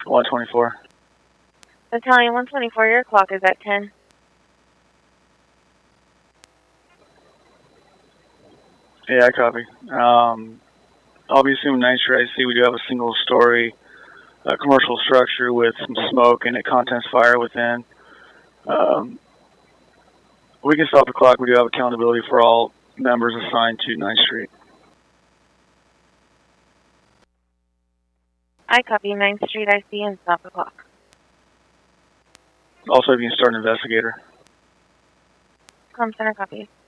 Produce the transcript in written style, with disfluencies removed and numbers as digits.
124. Battalion 124, your clock is at 10. Yeah, I copy. I'll be assuming 9th Street IC. We do have a single-story commercial structure with some smoke and a contents fire within. We can stop the clock. We do have accountability for all members assigned to 9th Street. I copy 9th Street IC and stop the clock. Also, if you can start an investigator. Comm Center copies.